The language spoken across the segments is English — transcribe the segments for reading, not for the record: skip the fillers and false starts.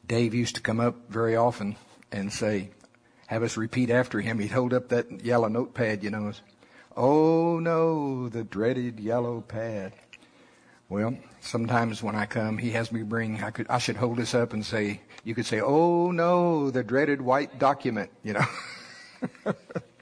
Dave used to come up very often and say, have us repeat after him. He'd hold up that yellow notepad, you know. Oh, no, the dreaded yellow pad. Well, sometimes when I come, he has me bring, I should hold this up and say, you could say, oh, no, the dreaded white document, you know.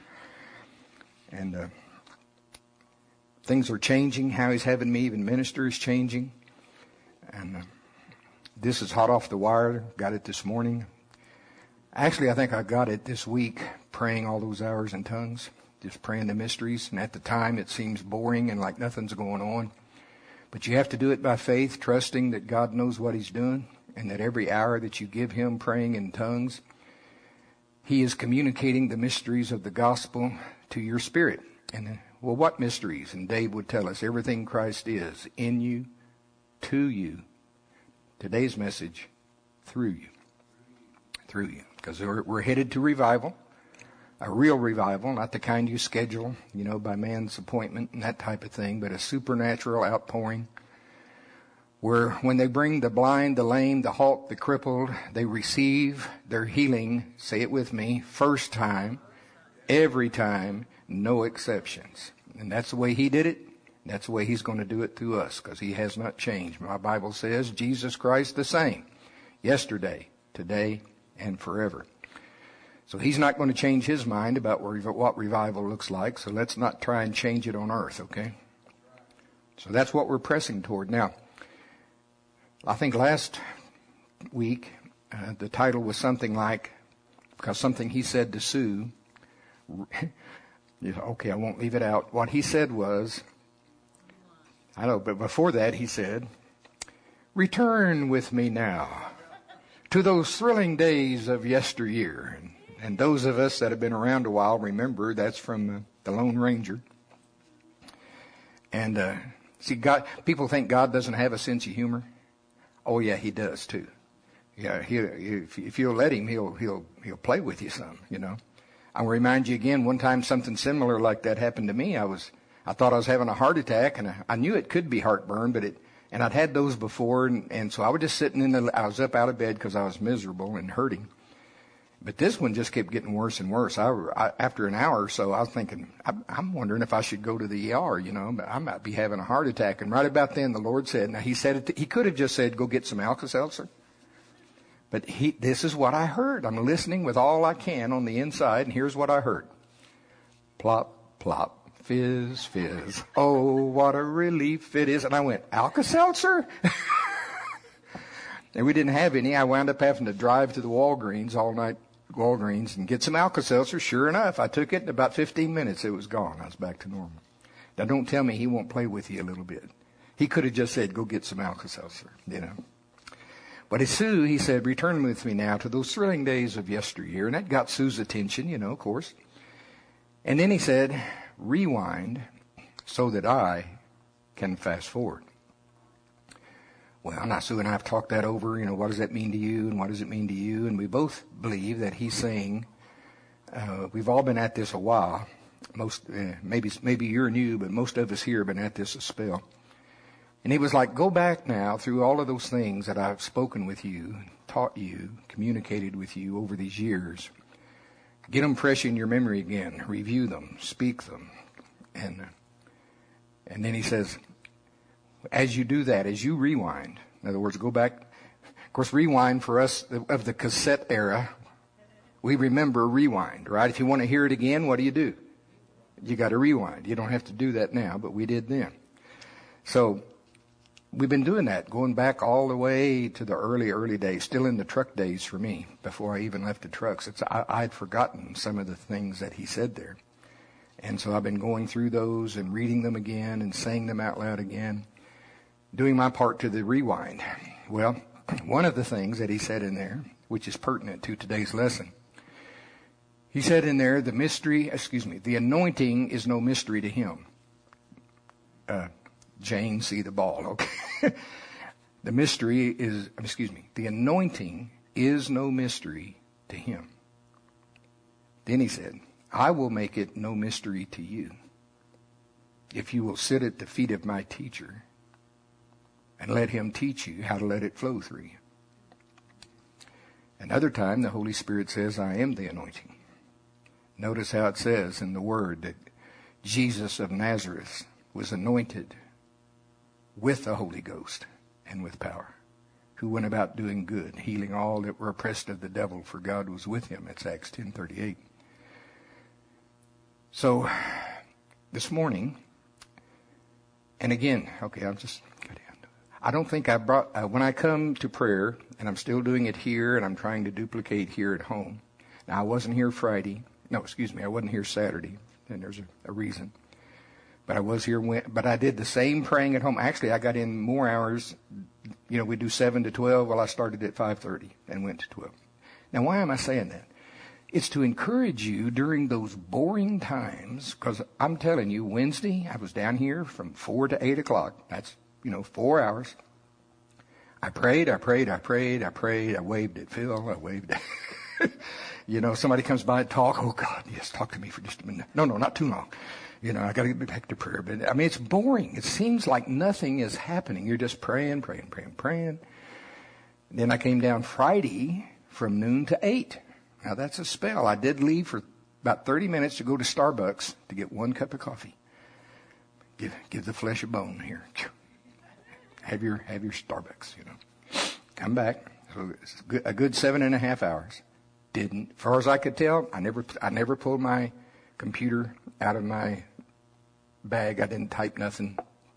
And things are changing. How he's having me even minister is changing. And this is hot off the wire. Got it this morning. Actually, I think I got it this week, praying all those hours in tongues, just praying the mysteries. And at the time, it seems boring and like nothing's going on. But you have to do it by faith, trusting that God knows what he's doing, and that every hour that you give him praying in tongues, he is communicating the mysteries of the gospel to your spirit. And well, what mysteries? And Dave would tell us everything Christ is in you, to you. Today's message, through you. Through you. Because we're headed to revival. A real revival, not the kind you schedule, you know, by man's appointment and that type of thing, but a supernatural outpouring where when they bring the blind, the lame, the halt, the crippled, they receive their healing, say it with me, first time, every time, no exceptions. And that's the way he did it. That's the way he's going to do it through us, because he has not changed. My Bible says Jesus Christ the same, yesterday, today, and forever. So he's not going to change his mind about what revival looks like, so let's not try and change it on earth, okay? So that's what we're pressing toward. Now, I think last week the title was something like, because something he said to Sue, okay, I won't leave it out. What he said was, I know, but before that he said, return with me now to those thrilling days of yesteryear. And those of us that have been around a while remember that's from the Lone Ranger. And see, God, people think God doesn't have a sense of humor. Oh yeah, he does too. Yeah, if you'll let him, he'll play with you some. You know, I'll remind you again. One time, something similar like that happened to me. I thought I was having a heart attack, and I knew it could be heartburn, and I'd had those before, and so I was just sitting I was up out of bed because I was miserable and hurting. But this one just kept getting worse and worse. After an hour or so, I was thinking, I'm wondering if I should go to the ER, you know, but I might be having a heart attack. And right about then, the Lord said, now he said it, he could have just said, go get some Alka-Seltzer. But this is what I heard. I'm listening with all I can on the inside, and here's what I heard. Plop, plop, fizz, fizz. Oh, what a relief it is. And I went, Alka-Seltzer? And we didn't have any. I wound up having to drive to the Walgreens all night, and get some Alka-Seltzer. Sure enough, I took it. In about 15 minutes, it was gone. I was back to normal. Now, don't tell me he won't play with you a little bit. He could have just said, go get some Alka-Seltzer, you know. But Sue, he said, return with me now to those thrilling days of yesteryear. And that got Sue's attention, you know, of course. And then he said, rewind so that I can fast forward. Well, now Sue and I have talked that over, you know, what does that mean to you and what does it mean to you? And we both believe that he's saying, we've all been at this a while. Maybe you're new, but most of us here have been at this a spell. And he was like, go back now through all of those things that I've spoken with you, taught you, communicated with you over these years. Get them fresh in your memory again. Review them. Speak them. And then he says, as you do that, as you rewind, in other words, go back. Of course, rewind for us of the cassette era, we remember rewind, right? If you want to hear it again, what do? You got to rewind. You don't have to do that now, but we did then. So we've been doing that, going back all the way to the early days, still in the truck days for me, before I even left the trucks. I'd forgotten some of the things that he said there. And so I've been going through those and reading them again and saying them out loud again, doing my part to the rewind. Well, one of the things that he said in there, which is pertinent to today's lesson, he said in there, the anointing is no mystery to him. Jane, see the ball, okay? The anointing is no mystery to him. Then he said, I will make it no mystery to you if you will sit at the feet of my teacher and let him teach you how to let it flow through you. Another time, the Holy Spirit says, I am the anointing. Notice how it says in the Word that Jesus of Nazareth was anointed with the Holy Ghost and with power, who went about doing good, healing all that were oppressed of the devil, for God was with him. It's Acts 10:38. So, this morning, and again, okay, I don't think I brought, when I come to prayer, and I'm still doing it here, and I'm trying to duplicate here at home. Now, I wasn't here Friday. No, excuse me, I wasn't here Saturday, and there's a reason. But I was here, but I did the same praying at home. Actually, I got in more hours. You know, we do 7 to 12. Well, I started at 5:30 and went to 12. Now, why am I saying that? It's to encourage you during those boring times, because I'm telling you, Wednesday, I was down here from 4 to 8 o'clock. That's, 4 hours. I prayed. I waved at Phil. I waved at, somebody comes by and talk. Oh, God, yes, talk to me for just a minute. No, not too long. I got to get back to prayer. But, it's boring. It seems like nothing is happening. You're just praying. Then I came down Friday from noon to 8. Now, that's a spell. I did leave for about 30 minutes to go to Starbucks to get 1 cup of coffee. Give the flesh a bone here. Have your Starbucks, Come back. So it's a good 7.5 hours. As far as I could tell, I never pulled my computer out of my bag. I didn't type nothing.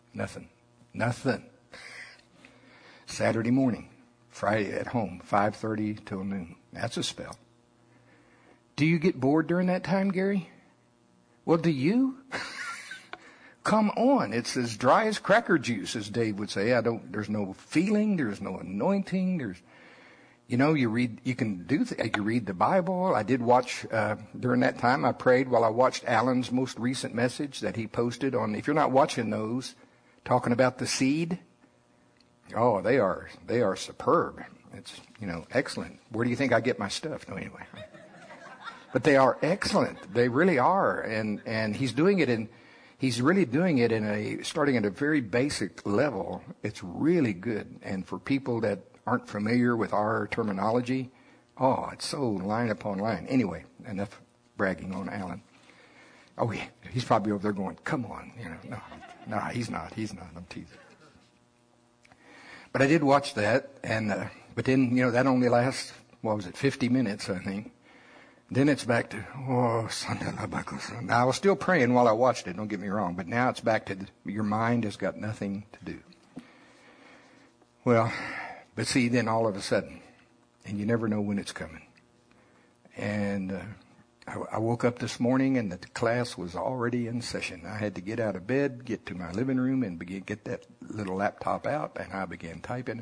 Saturday morning, Friday at home, 5:30 till noon. That's a spell. Do you get bored during that time, Gary? Well, do you? Come on. It's as dry as cracker juice, as Dave would say. There's no feeling. There's no anointing. You read the Bible. I did watch, during that time, I prayed while I watched Alan's most recent message that he posted on, if you're not watching those, talking about the seed. Oh, they are superb. It's, excellent. Where do you think I get my stuff? No, anyway. But they are excellent. They really are. And he's really doing it starting at a very basic level. It's really good. And for people that aren't familiar with our terminology, it's so line upon line. Anyway, enough bragging on Alan. Oh, he's probably over there going, come on. No, he's not. I'm teasing. But I did watch that. But then, that only lasts, 50 minutes, I think. Then it's back to, Now, I was still praying while I watched it, don't get me wrong, but now it's back to your mind has got nothing to do. Well, but see, then all of a sudden, and you never know when it's coming. And I woke up this morning and the class was already in session. I had to get out of bed, get to my living room, and get that little laptop out, and I began typing.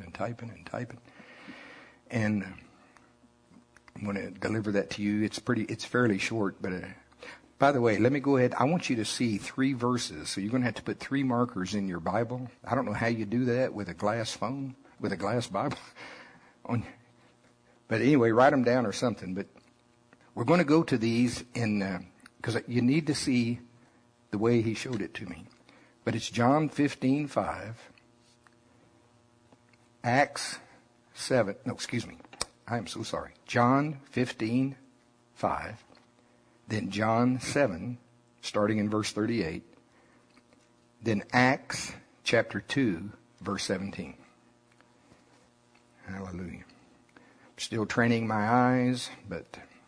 And I'm going to deliver that to you. It's fairly short, but by the way, let me go ahead. I want you to see 3 verses. So you're going to have to put 3 markers in your Bible. I don't know how you do that with a glass phone, with a glass Bible. But anyway, write them down or something. But we're going to go to these because you need to see the way he showed it to me. But it's John 15:5, Acts 7. No, excuse me. I am so sorry. John 15:5, then John 7, starting in verse 38, then Acts chapter 2, verse 17. Hallelujah. I'm still training my eyes, but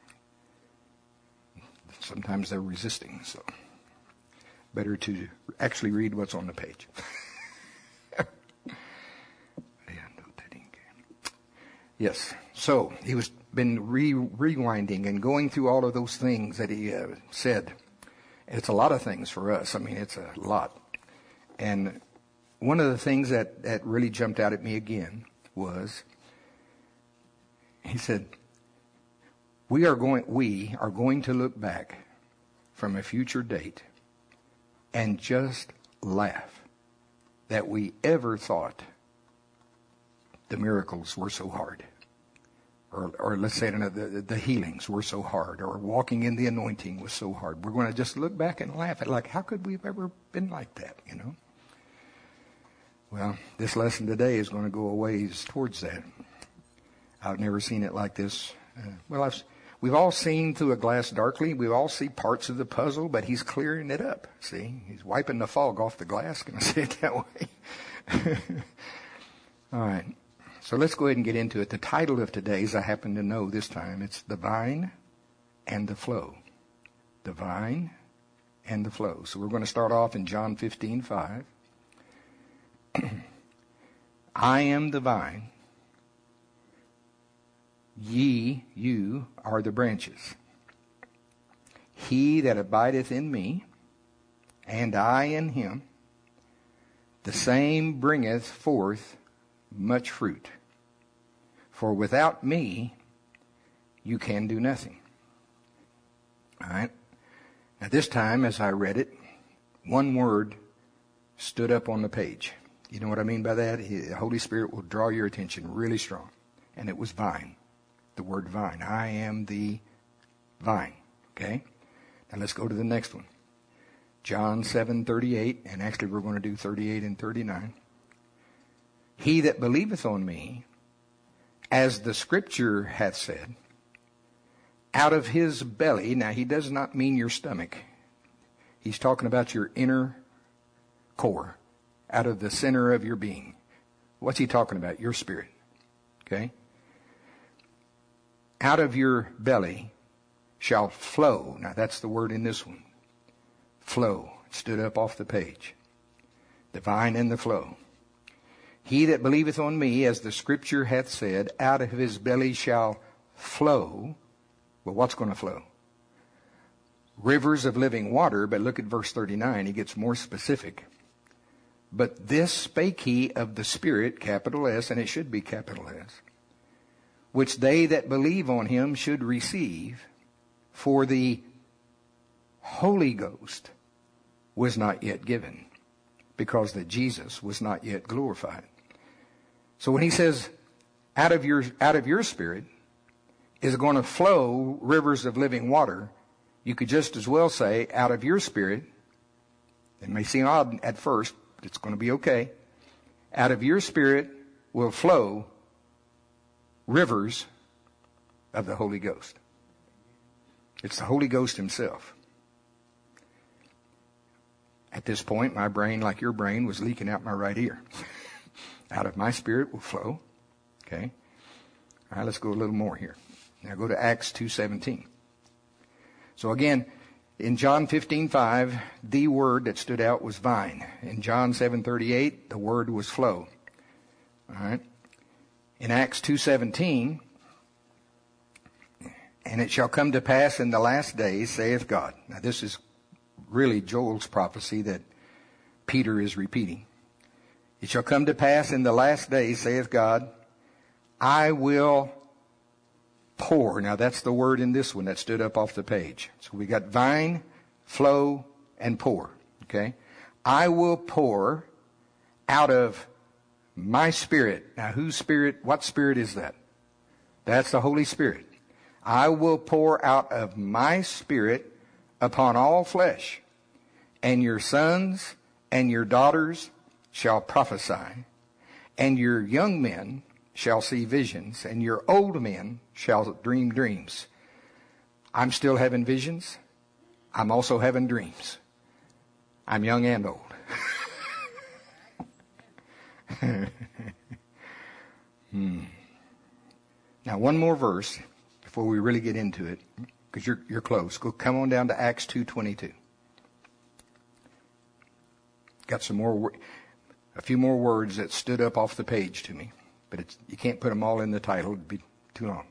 sometimes they're resisting, so better to actually read what's on the page. Yes. So he was been rewinding and going through all of those things that he said. It's a lot of things for us. It's a lot. And one of the things that really jumped out at me again was he said, we are going to look back from a future date and just laugh that we ever thought the miracles were so hard. Or let's say the healings were so hard, or walking in the anointing was so hard. We're going to just look back and laugh at how could we have ever been like that, Well, this lesson today is going to go a ways towards that. I've never seen it like this. We've all seen through a glass darkly. We all see parts of the puzzle, but he's clearing it up. See, he's wiping the fog off the glass. Can I say it that way? All right. So let's go ahead and get into it. The title of today's, I happen to know this time, it's The Vine and the Flow. The Vine and the Flow. So we're going to start off in John 15:5. I am the vine. You are the branches. He that abideth in me, and I in him, the same bringeth forth much fruit. For without me, you can do nothing. All right. Now this time, as I read it, one word stood up on the page. You know what I mean by that? The Holy Spirit will draw your attention really strong. And it was vine. The word vine. I am the vine. Okay? Now let's go to the next one. John 7:38, and actually we're going to do 38 and 39. He that believeth on me, as the scripture hath said, out of his belly, now he does not mean your stomach. He's talking about your inner core, out of the center of your being. What's he talking about? Your spirit. Okay? Out of your belly shall flow. Now that's the word in this one. Flow. It stood up off the page. The vine and the flow. He that believeth on me, as the scripture hath said, out of his belly shall flow. Well, what's going to flow? Rivers of living water. But look at verse 39. He gets more specific. But this spake he of the Spirit, capital S, and it should be capital S, which they that believe on him should receive, for the Holy Ghost was not yet given, because that Jesus was not yet glorified. So when he says, out of your spirit is going to flow rivers of living water, you could just as well say, out of your spirit, it may seem odd at first, but it's going to be okay, out of your spirit will flow rivers of the Holy Ghost. It's the Holy Ghost himself. At this point, my brain, like your brain, was leaking out my right ear. Out of my spirit will flow. Okay? All right, let's go a little more here. Now go to Acts 2:17. So again, in John 15:5, the word that stood out was vine. In John 7:38, the word was flow. All right? In Acts 2:17, and it shall come to pass in the last days, saith God. Now this is really Joel's prophecy that Peter is repeating. It shall come to pass in the last days, saith God, I will pour. Now that's the word in this one that stood up off the page. So we got vine, flow, and pour. Okay? I will pour out of my spirit. Now whose spirit? What spirit is that? That's the Holy Spirit. I will pour out of my spirit upon all flesh, and your sons and your daughters shall prophesy, and your young men shall see visions, and your old men shall dream dreams. I'm still having visions. I'm also having dreams. I'm young and old. Now one more verse before we really get into it, because you're close. Come on down to Acts 2:22. Got a few more words that stood up off the page to me, but you can't put them all in the title; it'd be too long.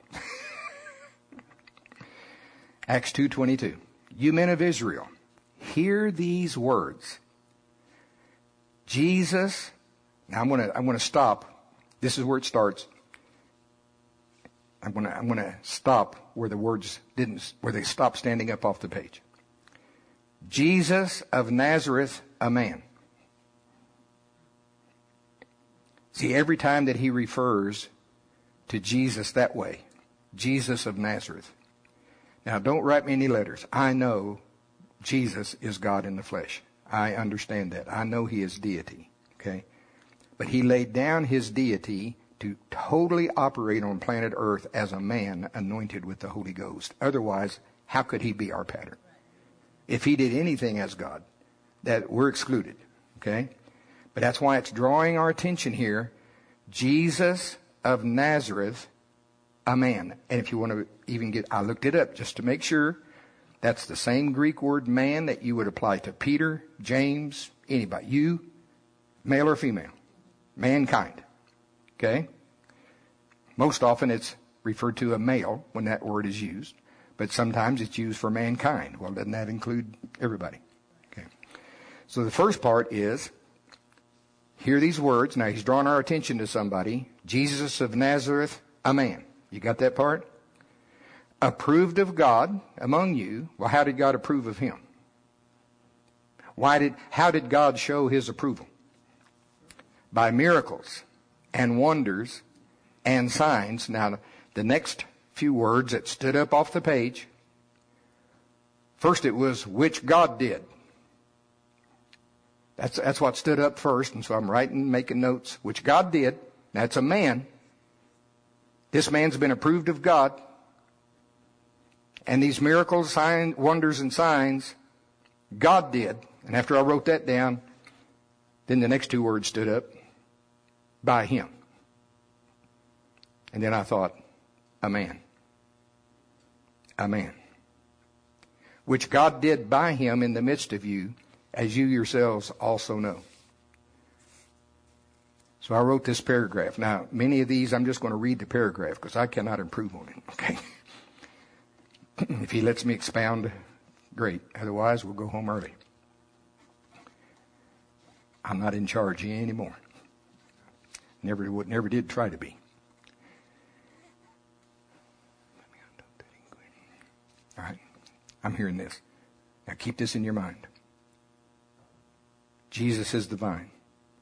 Acts 2:22. You men of Israel, hear these words. Jesus. Now I'm going to stop. This is where it starts. I'm going to stop where the words where they stopped standing up off the page. Jesus of Nazareth, a man. See, every time that he refers to Jesus that way, Jesus of Nazareth. Now, don't write me any letters. I know Jesus is God in the flesh. I understand that. I know he is deity. Okay? But he laid down his deity to totally operate on planet Earth as a man anointed with the Holy Ghost. Otherwise, how could he be our pattern? If he did anything as God, that we're excluded. Okay? But that's why it's drawing our attention here. Jesus of Nazareth, a man. And if you want to even I looked it up just to make sure. That's the same Greek word man that you would apply to Peter, James, anybody. You, male or female. Mankind. Okay? Most often it's referred to a male when that word is used. But sometimes it's used for mankind. Well, doesn't that include everybody? Okay. So the first part is, hear these words. Now he's drawing our attention to somebody. Jesus of Nazareth, a man. You got that part? Approved of God among you. Well, how did God approve of him? How did God show his approval? By miracles and wonders and signs. Now, the next few words that stood up off the page. First it was, which God did. That's what stood up first, and so I'm making notes. Which God did. That's a man. This man's been approved of God. And these miracles, signs, wonders, and signs, God did. And after I wrote that down, then the next two words stood up. By him. And then I thought, a man. A man. Which God did by him in the midst of you, as you yourselves also know. So I wrote this paragraph. Now, many of these, I'm just going to read the paragraph because I cannot improve on it. Okay? If he lets me expound, great. Otherwise, we'll go home early. I'm not in charge anymore. Never did try to be. All right. I'm hearing this. Now keep this in your mind. Jesus is the vine.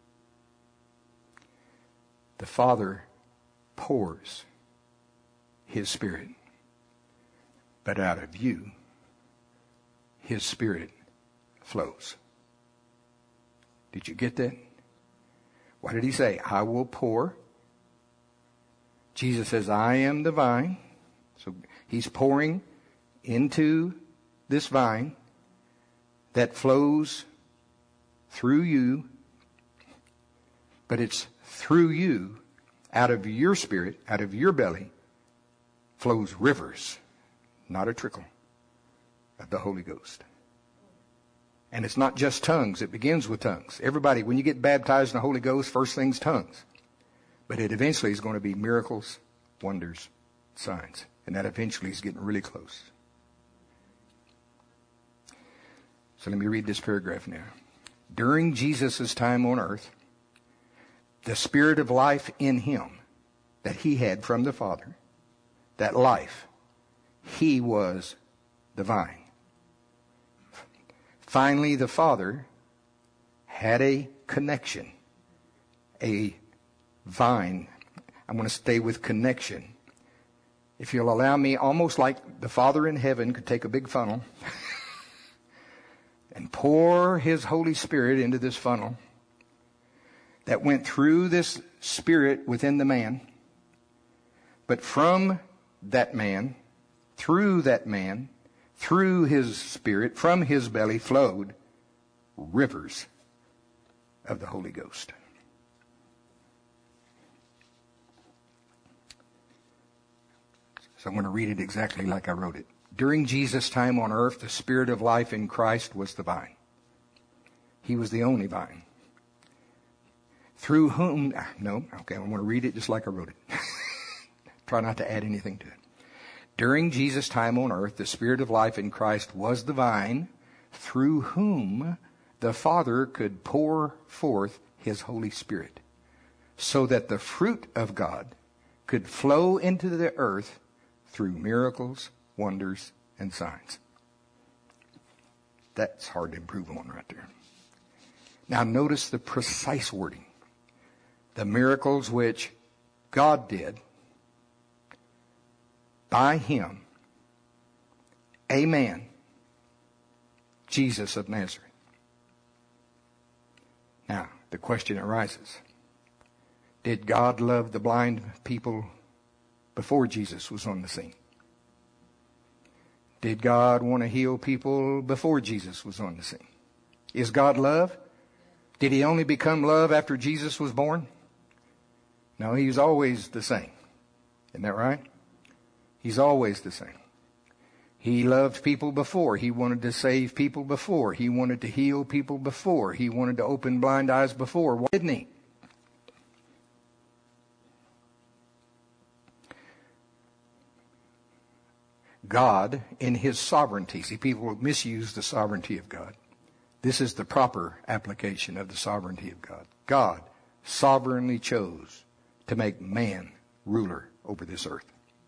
The Father pours his Spirit. But out of you, his Spirit flows. Did you get that? What did he say? I will pour. Jesus says, I am the vine. So he's pouring into this vine that flows through you. But it's through you, out of your spirit, out of your belly, flows rivers, not a trickle, of the Holy Ghost. And it's not just tongues. It begins with tongues. Everybody, when you get baptized in the Holy Ghost, first thing's tongues. But it eventually is going to be miracles, wonders, signs. And that eventually is getting really close. So let me read this paragraph now. During Jesus' time on earth, the Spirit of life in him that he had from the Father, that life, he was the vine. Finally, the Father had a connection, a vine. I'm going to stay with connection. If you'll allow me, almost like the Father in heaven could take a big funnel and pour his Holy Spirit into this funnel that went through this spirit within the man. But from that man, through that man, through his spirit, from his belly flowed rivers of the Holy Ghost. So I'm going to read it exactly like I wrote it. During Jesus' time on earth, the Spirit of life in Christ was the vine. He was the only vine. Through whom, I'm going to read it just like I wrote it. Try not to add anything to it. During Jesus' time on earth, the Spirit of life in Christ was the vine, through whom the Father could pour forth his Holy Spirit, so that the fruit of God could flow into the earth through miracles, wonders, and signs. That's hard to improve on right there. Now notice the precise wording. The miracles which God did by him, a man, Jesus of Nazareth. Now, the question arises, Did God love the blind people before Jesus was on the scene? Did God want to heal people before Jesus was on the scene? Is God love? Did he only become love after Jesus was born? No, he was always the same. Isn't that right? He's always the same. He loved people before. He wanted to save people before. He wanted to heal people before. He wanted to open blind eyes before. Why didn't he? God, in his sovereignty, see, people misuse the sovereignty of God. This is the proper application of the sovereignty of God. God sovereignly chose to make man ruler over this earth.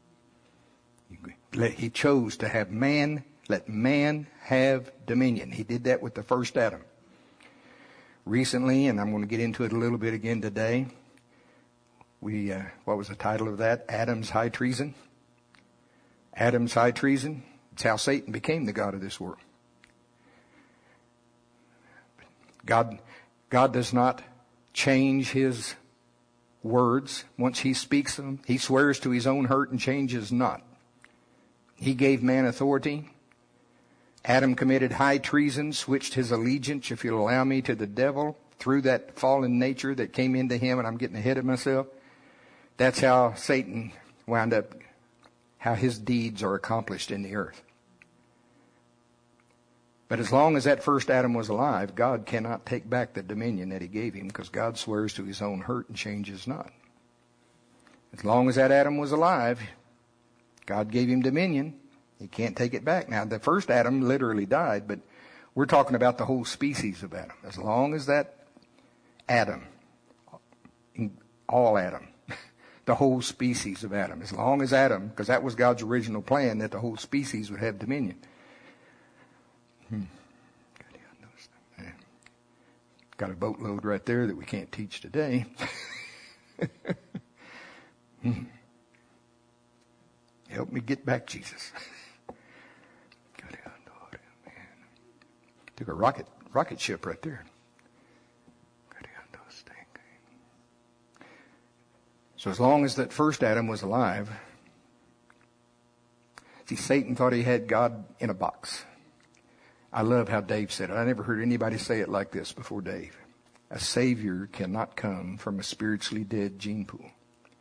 He chose to have man, let man have dominion. He did that with the first Adam. Recently, and I'm going to get into it a little bit again today, what was the title of that? Adam's High Treason. Adam's high treason. It's how Satan became the god of this world. God does not change his words. Once he speaks them, he swears to his own hurt and changes not. He gave man authority. Adam committed high treason, switched his allegiance, if you'll allow me, to the devil through that fallen nature that came into him, and I'm getting ahead of myself. That's how Satan wound up, how his deeds are accomplished in the earth. But as long as that first Adam was alive, God cannot take back the dominion that he gave him, because God swears to his own hurt and changes not. As long as that Adam was alive, God gave him dominion. He can't take it back. Now, the first Adam literally died, but we're talking about the whole species of Adam. As long as that Adam, all Adam, the whole species of Adam, as long as Adam, because that was God's original plan, that the whole species would have dominion. Got a boatload right there that we can't teach today. Help me get back, Jesus. Took a rocket ship right there. So as long as that first Adam was alive, see, Satan thought he had God in a box. I love how Dave said it. I never heard anybody say it like this before Dave. A Savior cannot come from a spiritually dead gene pool.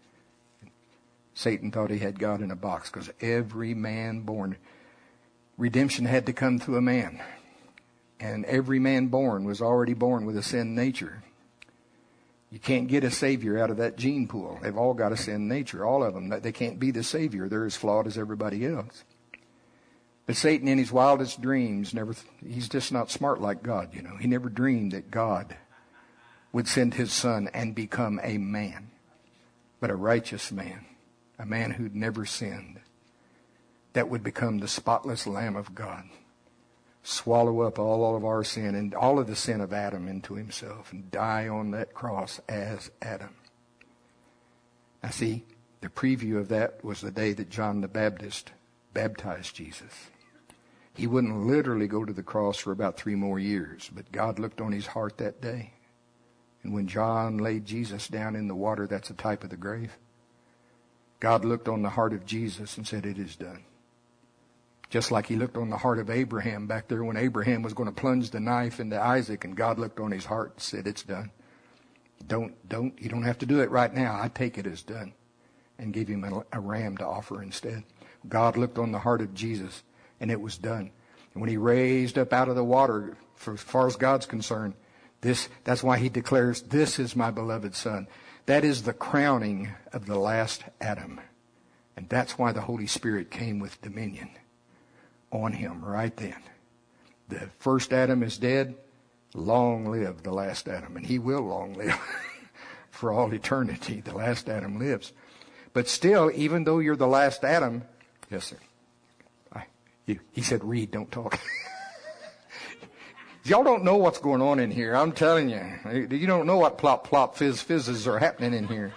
Satan thought he had God in a box because every man born, redemption had to come through a man. And every man born was already born with a sin nature. You can't get a Savior out of that gene pool. They've all got a sin nature, all of them. They can't be the Savior. They're as flawed as everybody else. But Satan, in his wildest dreams, he's just not smart like God, you know. He never dreamed that God would send his son and become a man, but a righteous man, a man who'd never sinned, that would become the spotless Lamb of God, swallow up all of our sin and all of the sin of Adam into himself and die on that cross as Adam. Now see, the preview of that was the day that John the Baptist baptized Jesus. He wouldn't literally go to the cross for about 3 more years, but God looked on his heart that day. And when John laid Jesus down in the water, that's a type of the grave. God looked on the heart of Jesus and said, "It is done." Just like he looked on the heart of Abraham back there when Abraham was going to plunge the knife into Isaac, and God looked on his heart and said, "It's done. You don't have to do it right now. I take it as done." And gave him a ram to offer instead. God looked on the heart of Jesus, and it was done. And when he raised up out of the water, for as far as God's concerned, that's why he declares, "This is my beloved Son." That is the crowning of the last Adam. And that's why the Holy Spirit came with dominion on him right then. The first Adam is dead. Long live the last Adam. And he will long live for all eternity. The last Adam lives. But still, even though you're the last Adam, yes, sir. He said, "Read, don't talk." Y'all don't know what's going on in here. I'm telling you. You don't know what plop, plop, fizz, fizzes are happening in here.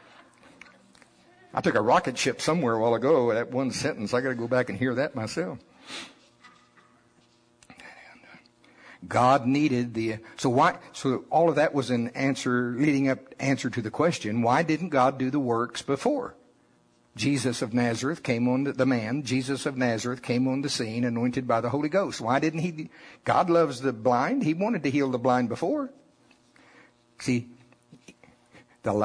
I took a rocket ship somewhere a while ago. That one sentence, I got to go back and hear that myself. God needed so all of that was an answer, leading up answer to the question, why didn't God do the works before? Jesus of Nazareth came on Jesus of Nazareth came on the scene anointed by the Holy Ghost. Why didn't he? God loves the blind. He wanted to heal the blind before. See, the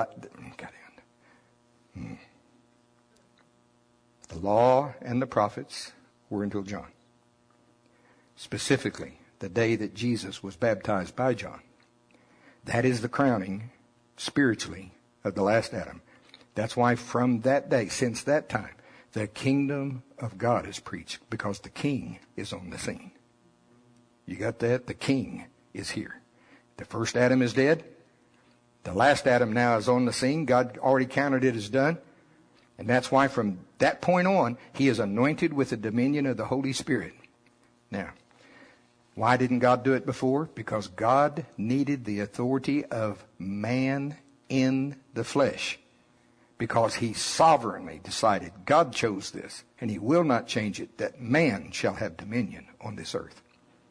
law and the prophets were until John. Specifically, the day that Jesus was baptized by John. That is the crowning, spiritually, of the last Adam. That's why from that day, since that time, the kingdom of God is preached, because the king is on the scene. You got that? The king is here. The first Adam is dead. The last Adam now is on the scene. God already counted it as done. And that's why from that point on, he is anointed with the dominion of the Holy Spirit. Now, why didn't God do it before? Because God needed the authority of man in the flesh. Because he sovereignly decided, God chose this, and he will not change it, that man shall have dominion on this earth.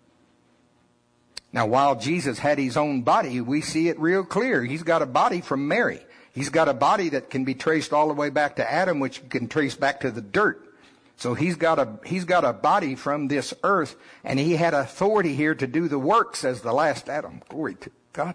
Now, while Jesus had his own body, we see it real clear. He's got a body from Mary. He's got a body that can be traced all the way back to Adam, which can trace back to the dirt. So he's got a body from this earth, and he had authority here to do the works as the last Adam. Glory to God.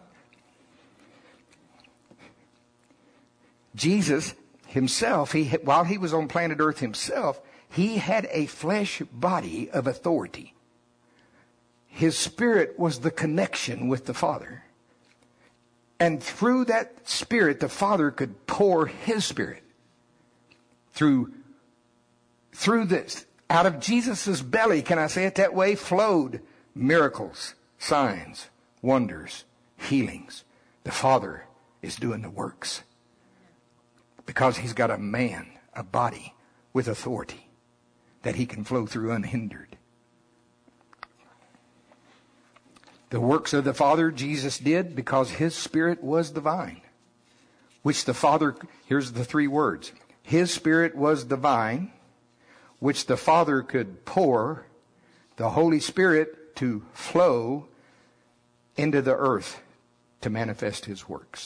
Jesus himself, while he was on planet Earth himself, he had a flesh body of authority. His spirit was the connection with the Father. And through that spirit, the Father could pour his spirit. Through this, out of Jesus' belly, can I say it that way, flowed miracles, signs, wonders, healings. The Father is doing the works. Because he's got a man, a body, with authority that he can flow through unhindered. The works of the Father Jesus did because his Spirit was the vine, which the Father, here's the three words. His Spirit was the vine, which the Father could pour the Holy Spirit to flow into the earth to manifest his works.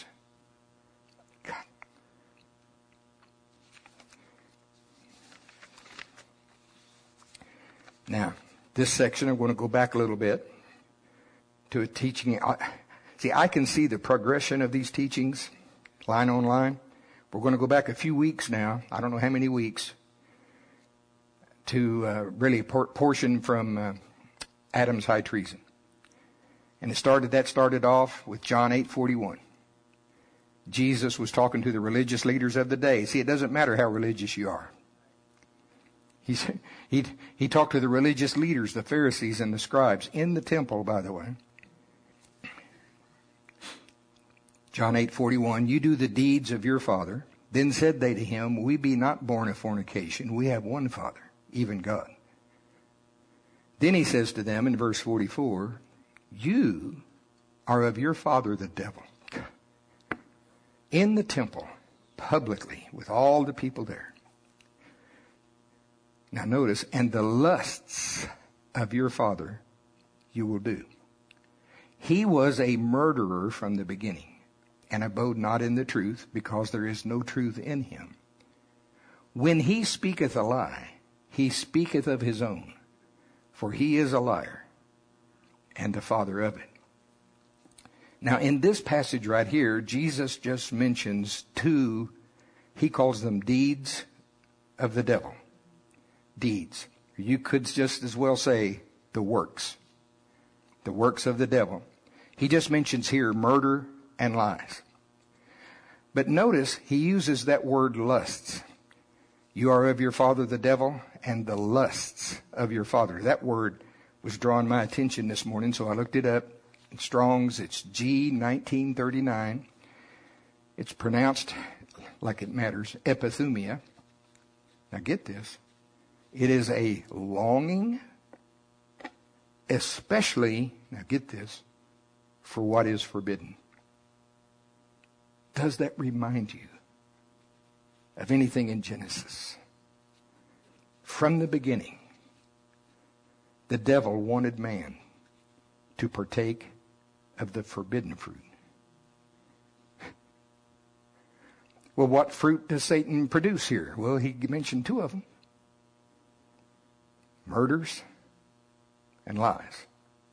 Now, this section, I'm going to go back a little bit to a teaching. See, I can see the progression of these teachings, line on line. We're going to go back a few weeks now. I don't know how many weeks. To really portion from Adam's high treason. And that started off with John 8:41. Jesus was talking to the religious leaders of the day. See, it doesn't matter how religious you are. He talked to the religious leaders, the Pharisees and the scribes, in the temple, by the way. John 8:41, you do the deeds of your father. Then said they to him, we be not born of fornication. We have one Father, even God. Then he says to them in verse 44, you are of your father the devil. In the temple, publicly, with all the people there. Now notice, and the lusts of your father you will do. He was a murderer from the beginning, and abode not in the truth, because there is no truth in him. When he speaketh a lie, he speaketh of his own, for he is a liar, and the father of it. Now in this passage right here, Jesus just mentions two, he calls them deeds of the devil. Deeds. You could just as well say the works. The works of the devil. He just mentions here murder and lies. But notice he uses that word lusts. You are of your father the devil, and the lusts of your father. That word was drawing my attention this morning, so I looked it up. In Strong's, it's G1939. It's pronounced like it matters, epithumia. Now get this. It is a longing, especially, now get this, for what is forbidden. Does that remind you of anything in Genesis? From the beginning, the devil wanted man to partake of the forbidden fruit. Well, what fruit does Satan produce here? Well, he mentioned two of them. Murders and lies.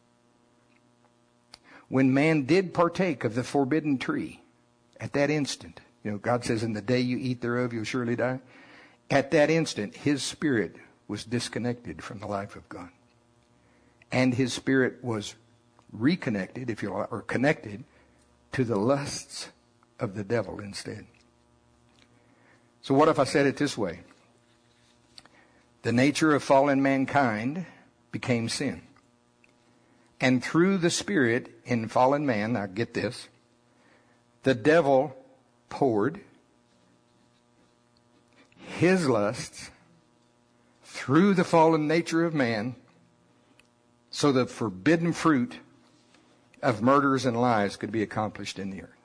When man did partake of the forbidden tree, at that instant, God says, in the day you eat thereof, you'll surely die. At that instant, his spirit was disconnected from the life of God. And his spirit was reconnected, if you like, or connected to the lusts of the devil instead. So what if I said it this way? The nature of fallen mankind became sin. And through the Spirit in fallen man, now get this, the devil poured his lusts through the fallen nature of man, so the forbidden fruit of murders and lies could be accomplished in the earth.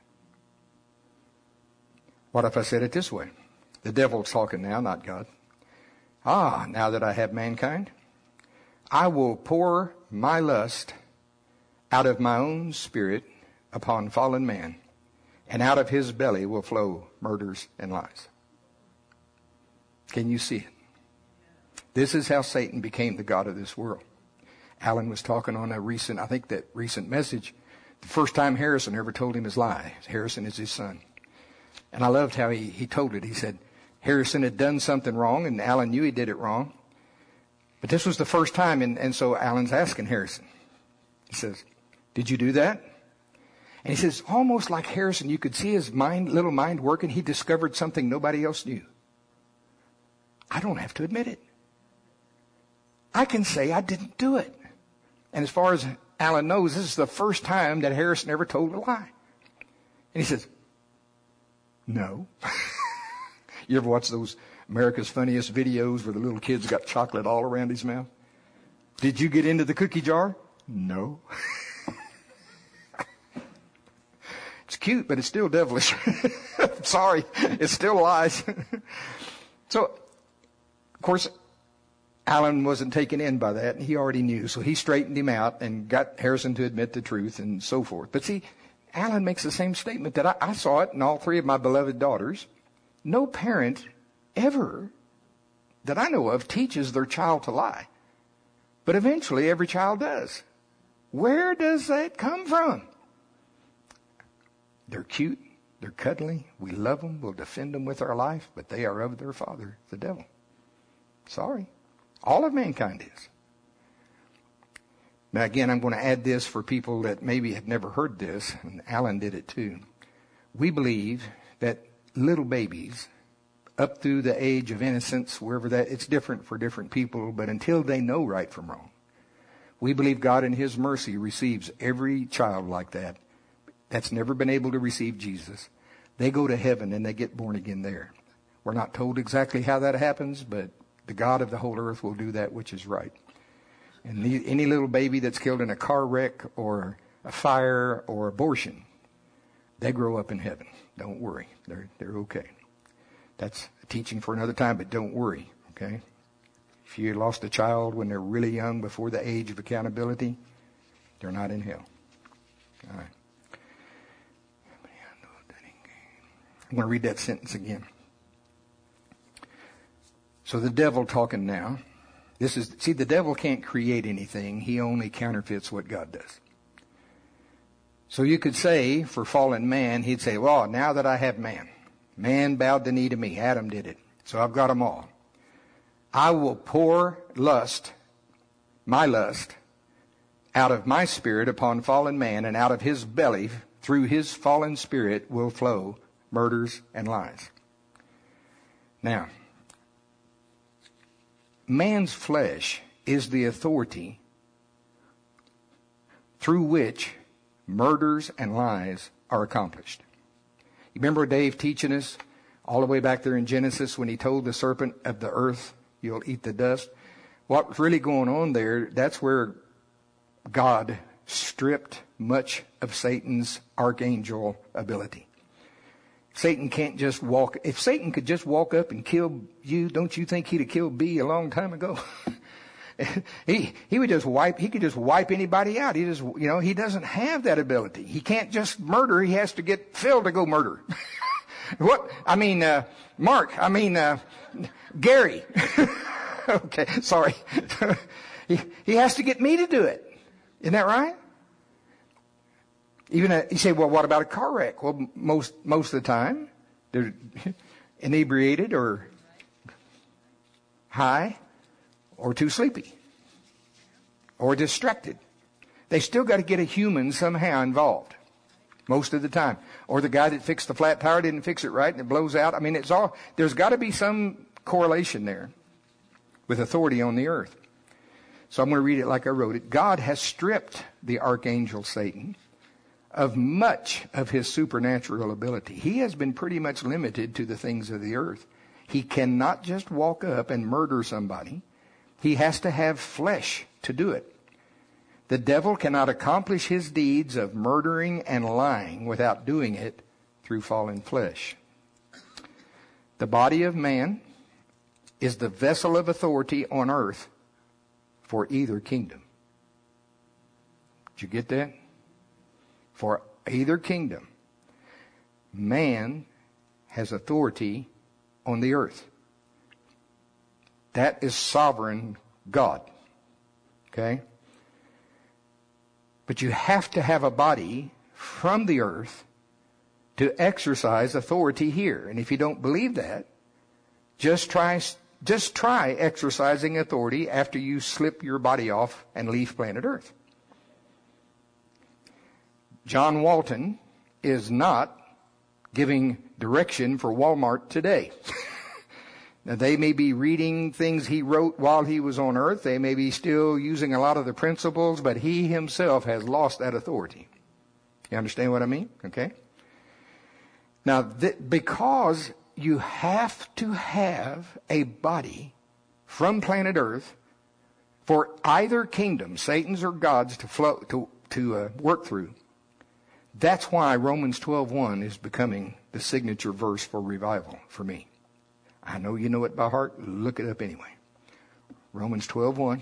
What if I said it this way? The devil's talking now, not God. Now that I have mankind, I will pour my lust out of my own spirit upon fallen man, and out of his belly will flow murders and lies. Can you see it? This is how Satan became the god of this world. Alan was talking on a recent message, the first time Harrison ever told him his lie. Harrison is his son. And I loved how he told it. He said, Harrison had done something wrong, and Alan knew he did it wrong. But this was the first time, and so Alan's asking Harrison. He says, did you do that? And he says, almost like Harrison, you could see his little mind working. He discovered something nobody else knew. I don't have to admit it. I can say I didn't do it. And as far as Alan knows, this is the first time that Harrison ever told a lie. And he says, no. You ever watch those America's Funniest videos where the little kid's got chocolate all around his mouth? Did you get into the cookie jar? No. It's cute, but it's still devilish. Sorry, it's still lies. So, of course, Alan wasn't taken in by that, and he already knew. So he straightened him out and got Harrison to admit the truth and so forth. But see, Alan makes the same statement that I saw it in all three of my beloved daughters. No parent ever that I know of teaches their child to lie. But eventually every child does. Where does that come from? They're cute. They're cuddly. We love them. We'll defend them with our life. But they are of their father, the devil. Sorry. All of mankind is. Now again, I'm going to add this for people that maybe have never heard this. And Alan did it too. We believe that little babies, up through the age of innocence, wherever that, it's different for different people, but until they know right from wrong, we believe God in His mercy receives every child like that that's never been able to receive Jesus. They go to heaven and they get born again there. We're not told exactly how that happens, but the God of the whole earth will do that which is right. And any little baby that's killed in a car wreck or a fire or abortion, they grow up in heaven. Don't worry. They're okay. That's a teaching for another time, but don't worry, okay? If you lost a child when they're really young, before the age of accountability, they're not in hell. All right. I'm going to read that sentence again. So the devil talking now. The devil can't create anything. He only counterfeits what God does. So you could say, for fallen man, he'd say, well, now that I have man bowed the knee to me. Adam did it. So I've got them all. I will pour my lust, out of my spirit upon fallen man, and out of his belly, through his fallen spirit, will flow murders and lies. Now, man's flesh is the authority through which murders and lies are accomplished. You remember Dave teaching us all the way back there in Genesis when he told the serpent of the earth, you'll eat the dust? What's really going on there, that's where God stripped much of Satan's archangel ability. Satan can't just walk. If Satan could just walk up and kill you, don't you think he'd have killed B a long time ago? he could just wipe anybody out. He doesn't have that ability. He can't just murder. He has to get filled to go murder. Gary. Okay, sorry. He has to get me to do it. Isn't that right? Even you say, well, what about a car wreck? Well, most of the time, they're inebriated or high or too sleepy or distracted. They still got to get a human somehow involved most of the time. Or the guy that fixed the flat tire didn't fix it right and it blows out. I mean, there's got to be some correlation there with authority on the earth. So I'm going to read it like I wrote it. God has stripped the archangel Satan of much of his supernatural ability. He has been pretty much limited to the things of the earth. He cannot just walk up and murder somebody. He has to have flesh to do it. The devil cannot accomplish his deeds of murdering and lying without doing it through fallen flesh. The body of man is the vessel of authority on earth for either kingdom. Did you get that? For either kingdom, man has authority on the earth. That is sovereign God. Okay? But you have to have a body from the earth to exercise authority here. And if you don't believe that, just try exercising authority after you slip your body off and leave planet Earth. John Walton is not giving direction for Walmart today. Now, they may be reading things he wrote while he was on earth. They may be still using a lot of the principles, but he himself has lost that authority. You understand what I mean? Okay? Now, because you have to have a body from planet Earth for either kingdom, Satan's or God's, to work through. That's why Romans 12:1 is becoming the signature verse for revival for me. I know you know it by heart. Look it up anyway. Romans 12:1.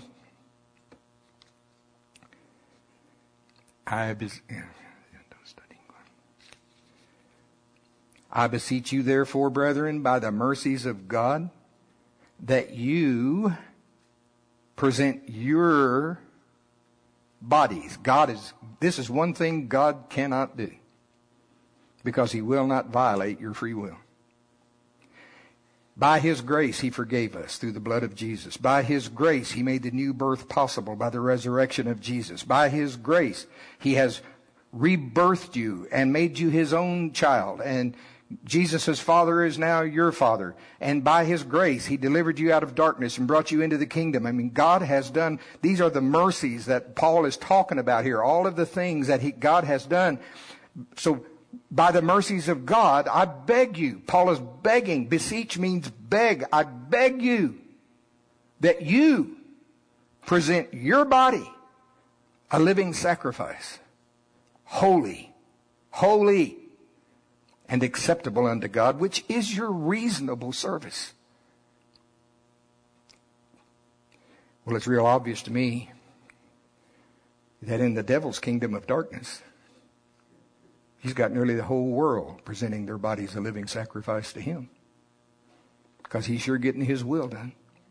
I beseech you, therefore, brethren, by the mercies of God, that you present your bodies. This is one thing God cannot do, because he will not violate your free will. By his grace, he forgave us through the blood of Jesus. By his grace, he made the new birth possible by the resurrection of Jesus. By his grace, he has rebirthed you and made you his own child. And Jesus' Father is now your Father. And by his grace, he delivered you out of darkness and brought you into the kingdom. I mean, God has done, these are the mercies that Paul is talking about here. All of the things that God has done. So, by the mercies of God, I beg you. Paul is begging. Beseech means beg. I beg you that you present your body a living sacrifice, holy, and acceptable unto God, which is your reasonable service. Well, it's real obvious to me that in the devil's kingdom of darkness, he's got nearly the whole world presenting their bodies a living sacrifice to him, because he's sure getting his will done.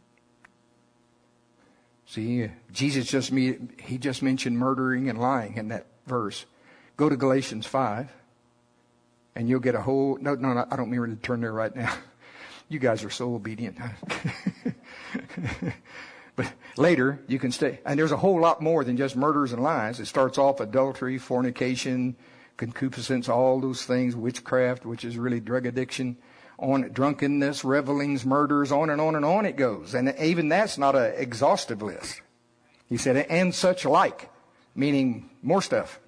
See, Jesus just mentioned murdering and lying in that verse. Go to Galatians 5, and you'll get a whole... No, I don't mean to turn there right now. You guys are so obedient. But later, you can stay. And there's a whole lot more than just murders and lies. It starts off adultery, fornication, concupiscence, all those things, witchcraft, which is really drug addiction, on drunkenness, revelings, murders, on and on it goes. And even that's not an exhaustive list. He said, and such like, meaning more stuff.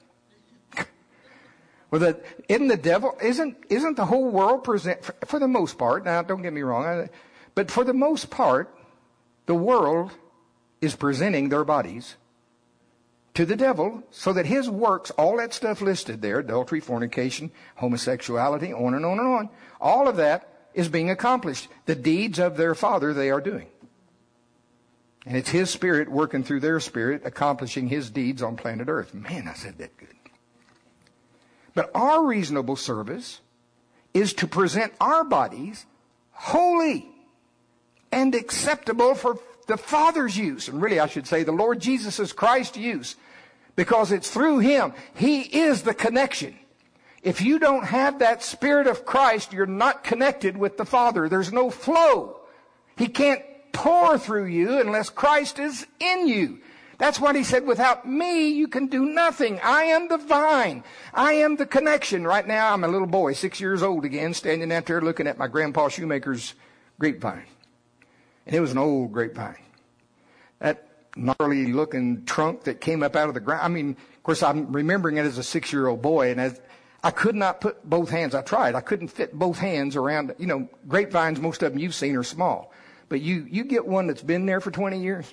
Well, isn't the whole world for the most part, now don't get me wrong, but for the most part, the world is presenting their bodies to the devil so that his works, all that stuff listed there, adultery, fornication, homosexuality, on and on, all of that is being accomplished. The deeds of their father they are doing. And it's His Spirit working through their spirit, accomplishing His deeds on planet Earth. Man, I said that good. But our reasonable service is to present our bodies holy and acceptable for the Father's use. And really, I should say the Lord Jesus Christ's use. Because it's through Him. He is the connection. If you don't have that Spirit of Christ, you're not connected with the Father. There's no flow. He can't pour through you unless Christ is in you. That's what He said, without me, you can do nothing. I am the vine. I am the connection. Right now, I'm a little boy, 6 years old again, standing out there looking at my grandpa shoemaker's grapevine. And it was an old grapevine. That gnarly looking trunk that came up out of the ground. I mean, of course, I'm remembering it as a 6-year-old boy, and I could not put both hands. I tried. I couldn't fit both hands around. You know, grapevines, most of them you've seen are small. But you get one that's been there for 20 years.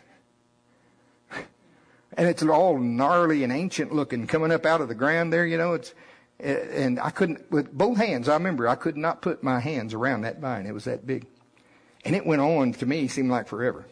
And it's all gnarly and ancient looking, coming up out of the ground there, you know. And I couldn't, with both hands, I remember, I could not put my hands around that vine. It was that big. And it went on, to me, seemed like forever.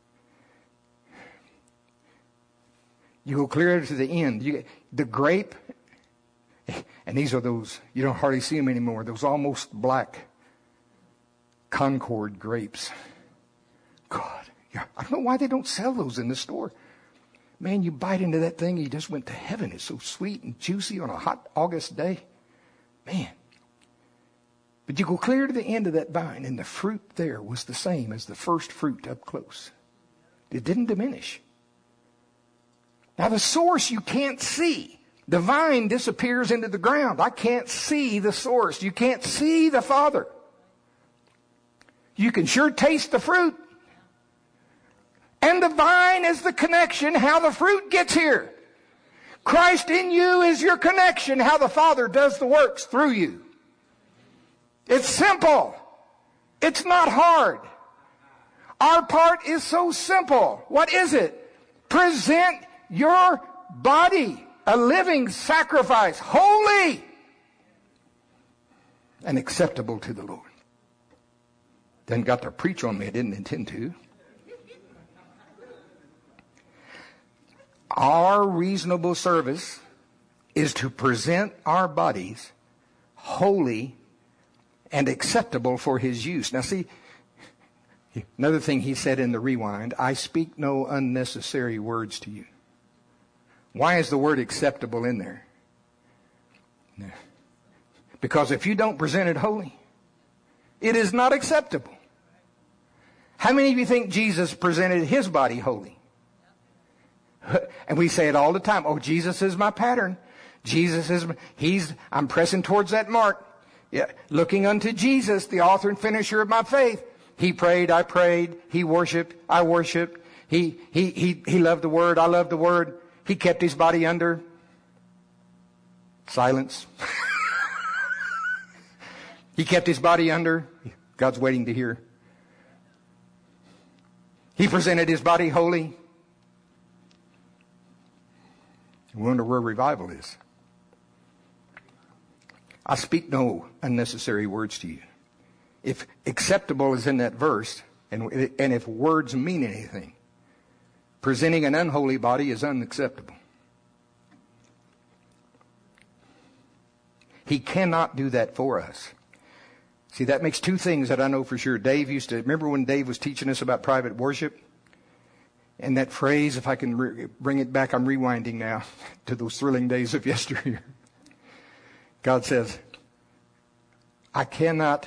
You go clear to the end. The grape, and these are those, you don't hardly see them anymore, those almost black Concord grapes. God, I don't know why they don't sell those in the store. Man, you bite into that thing, you just went to heaven. It's so sweet and juicy on a hot August day. Man. But you go clear to the end of that vine, and the fruit there was the same as the first fruit up close. It didn't diminish. Now the source you can't see. The vine disappears into the ground. I can't see the source. You can't see the Father. You can sure taste the fruit. And the vine is the connection, how the fruit gets here. Christ in you is your connection, how the Father does the works through you. It's simple. It's not hard. Our part is so simple. What is it? Present your body, a living sacrifice, holy and acceptable to the Lord. Then got to preach on me. I didn't intend to. Our reasonable service is to present our bodies holy and acceptable for His use. Now see, another thing He said in the rewind, I speak no unnecessary words to you. Why is the word acceptable in there? Because if you don't present it holy, it is not acceptable. How many of you think Jesus presented His body holy? And we say it all the time. Oh, Jesus is my pattern. I'm pressing towards that mark. Yeah, looking unto Jesus, the author and finisher of my faith. He prayed, I prayed. He worshiped, I worshiped. He loved the Word, I loved the Word. He kept His body under silence. He kept His body under. God's waiting to hear. He presented His body holy. I wonder where revival is. I speak no unnecessary words to you. If acceptable is in that verse, and if words mean anything, presenting an unholy body is unacceptable. He cannot do that for us. See, that makes two things that I know for sure. Dave used to, remember when Dave was teaching us about private worship? And that phrase, if I can bring it back, I'm rewinding now to those thrilling days of yesteryear. God says, I cannot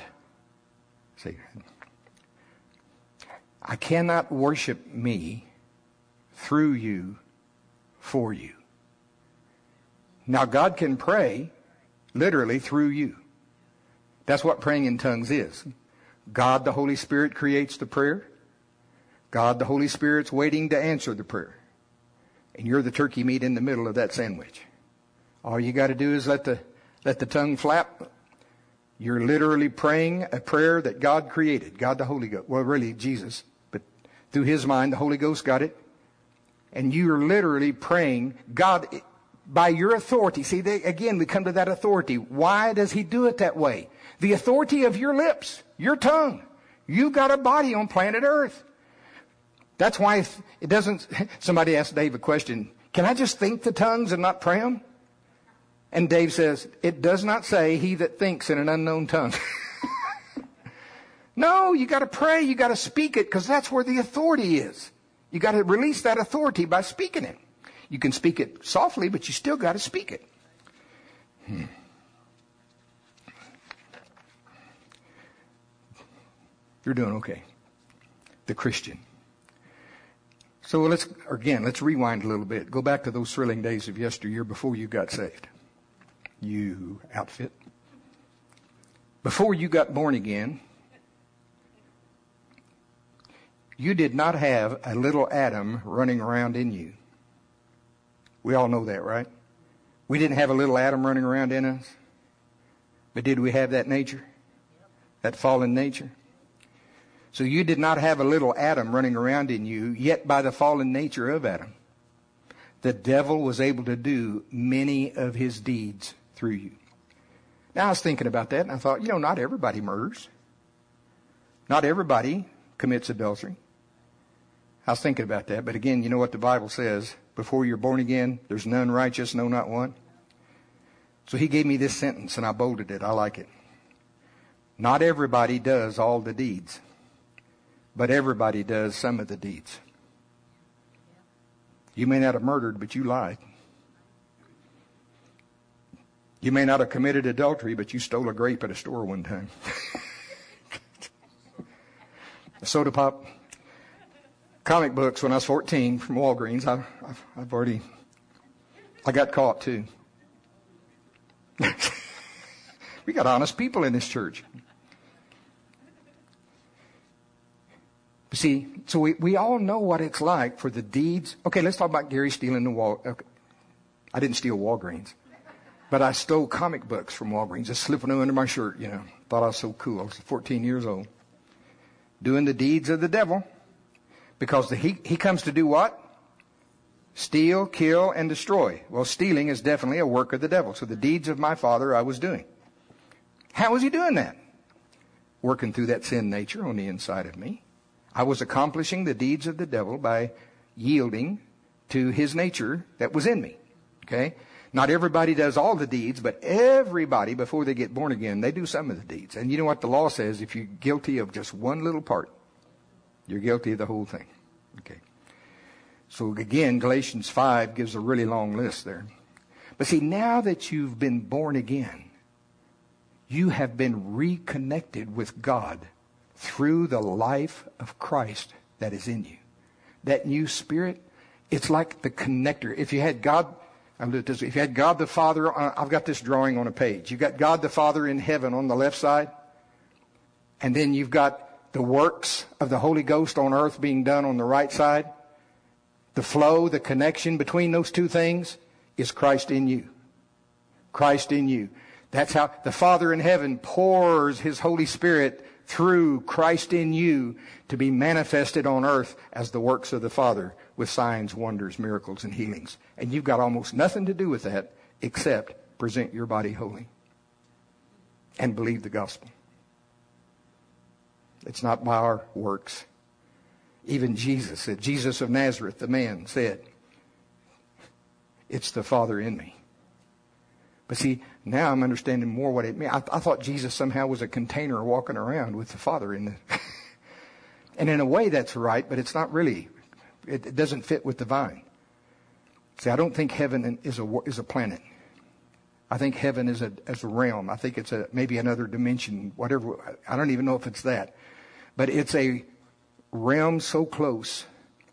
worship me through you, for you. Now God can pray literally through you. That's what praying in tongues is. God, the Holy Spirit, creates the prayer. God, the Holy Spirit's waiting to answer the prayer. And you're the turkey meat in the middle of that sandwich. All you got to do is let the tongue flap. You're literally praying a prayer that God created. God, the Holy Ghost. Well, really, Jesus. But through His mind, the Holy Ghost got it. And you're literally praying God by your authority. See, again, we come to that authority. Why does He do it that way? The authority of your lips, your tongue. You've got a body on planet Earth. That's why it doesn't, somebody asked Dave a question, can I just think the tongues and not pray them? And Dave says, it does not say he that thinks in an unknown tongue. No, you got to pray, you got to speak it, because that's where the authority is. You got to release that authority by speaking it. You can speak it softly, but you still got to speak it. You're doing okay. The Christian. So let's rewind a little bit. Go back to those thrilling days of yesteryear before you got saved. You outfit. Before you got born again, you did not have a little Adam running around in you. We all know that, right? We didn't have a little Adam running around in us. But did we have that nature? That fallen nature? So you did not have a little Adam running around in you, yet by the fallen nature of Adam, the devil was able to do many of his deeds through you. Now I was thinking about that, and I thought, not everybody murders. Not everybody commits adultery. I was thinking about that, but again, you know what the Bible says? Before you're born again, there's none righteous, no, not one. So he gave me this sentence, and I bolded it. I like it. Not everybody does all the deeds, but everybody does some of the deeds. You may not have murdered, but you lied. You may not have committed adultery, but you stole a grape at a store one time. A soda pop. Comic books when I was 14 from Walgreens. I got caught too. We got honest people in this church. See, so we all know what it's like for the deeds. Okay, let's talk about Gary stealing the okay. I didn't steal Walgreens, but I stole comic books from Walgreens, just slipping them under my shirt, Thought I was so cool. I was 14 years old. Doing the deeds of the devil. Because he comes to do what? Steal, kill, and destroy. Well, stealing is definitely a work of the devil. So the deeds of my father I was doing. How was he doing that? Working through that sin nature on the inside of me. I was accomplishing the deeds of the devil by yielding to his nature that was in me. Okay? Not everybody does all the deeds, but everybody, before they get born again, they do some of the deeds. And you know what the law says? If you're guilty of just one little part, you're guilty of the whole thing. Okay. So again, Galatians 5 gives a really long list there. But see, now that you've been born again, you have been reconnected with God through the life of Christ that is in you. That new spirit, it's like the connector. If you had God, if you had God the Father, I've got this drawing on a page. You've got God the Father in heaven on the left side. And then you've got the works of the Holy Ghost on earth being done on the right side. The flow, the connection between those two things is Christ in you. Christ in you. That's how the Father in heaven pours His Holy Spirit through Christ in you to be manifested on earth as the works of the Father with signs, wonders, miracles, and healings. And you've got almost nothing to do with that except present your body holy and believe the gospel. It's not by our works. Even Jesus said, Jesus of Nazareth, the man, said, it's the Father in me. But see, now I'm understanding more what it means. I thought Jesus somehow was a container walking around with the Father in it. And in a way that's right, but it's not really. It doesn't fit with the vine. See, I don't think heaven is a planet. I think heaven is a realm. I think it's maybe another dimension, whatever. I don't even know if it's that. But it's a realm so close.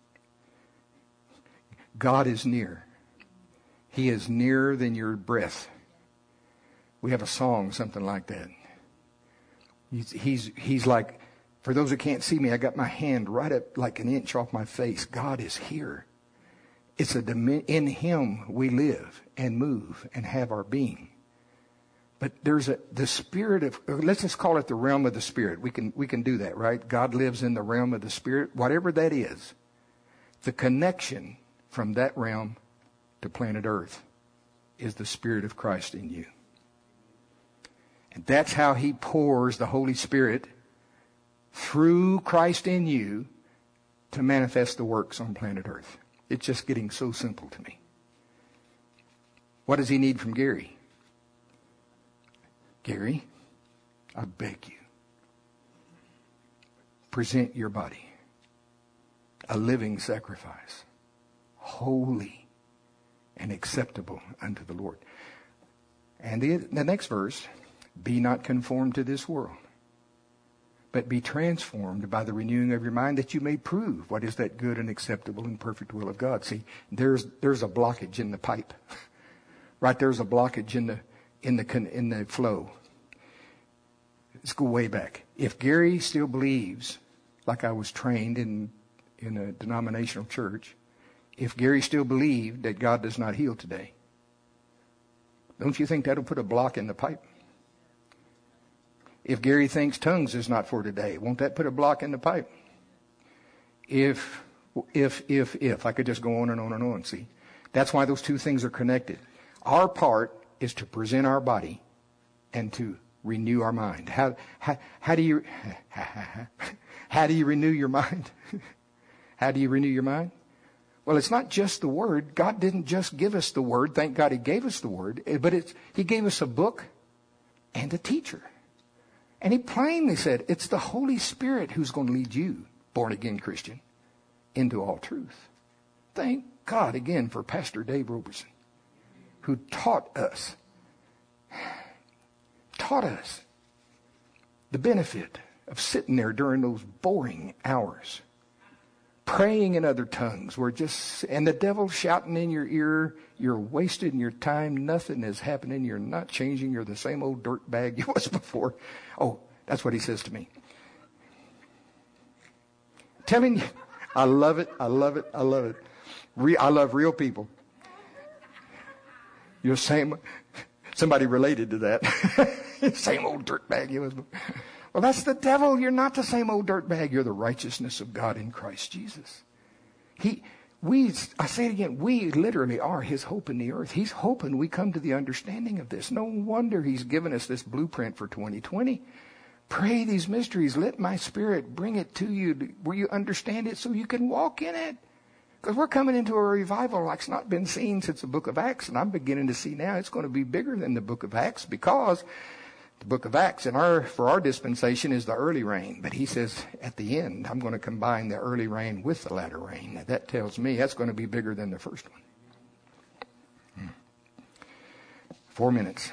God is near. He is nearer than your breath. We have a song, something like that. He's like, for those who can't see me, I got my hand right up like an inch off my face. God is here. It's in Him we live and move and have our being. But there's the spirit of, let's just call it the realm of the Spirit. We can do that, right? God lives in the realm of the Spirit, whatever that is. The connection from that realm to planet Earth is the Spirit of Christ in you. And that's how He pours the Holy Spirit through Christ in you to manifest the works on planet Earth. It's just getting so simple to me. What does he need from Gary? Gary, I beg you, present your body a living sacrifice, holy and acceptable unto the Lord. And the next verse, be not conformed to this world, but be transformed by the renewing of your mind, that you may prove what is that good and acceptable and perfect will of God. See, there's a blockage in the pipe. Right there's a blockage in the flow. Let's go way back. If Gary still believes, like I was trained in a denominational church, if Gary still believed that God does not heal today, don't you think that'll put a block in the pipe? If Gary thinks tongues is not for today, won't that put a block in the pipe? If, I could just go on and on and on, see? That's why those two things are connected. Our part is to present our body and to renew our mind. How do you renew your mind? How do you renew your mind? Well, it's not just the Word. God didn't just give us the Word. Thank God He gave us the Word. But He gave us a book and a teacher. And He plainly said, it's the Holy Spirit who's going to lead you, born-again Christian, into all truth. Thank God again for Pastor Dave Roberson, who taught us the benefit of sitting there during those boring hours, praying in other tongues, and the devil shouting in your ear, you're wasting your time, nothing is happening, you're not changing, you're the same old dirt bag you was before. Oh, that's what he says to me. Telling you, I love it. I love real people. You're somebody related to that. Same old dirt bag you was before. Well, that's the devil. You're not the same old dirtbag. You're the righteousness of God in Christ Jesus. I say it again, we literally are His hope in the earth. He's hoping we come to the understanding of this. No wonder He's given us this blueprint for 2020. Pray these mysteries. Let my Spirit bring it to you where you understand it so you can walk in it. Because we're coming into a revival like it's not been seen since the book of Acts. And I'm beginning to see now it's going to be bigger than the book of Acts, because the book of Acts for our dispensation is the early rain. But he says at the end, I'm going to combine the early rain with the latter rain. Now, that tells me that's going to be bigger than the first one. 4 minutes.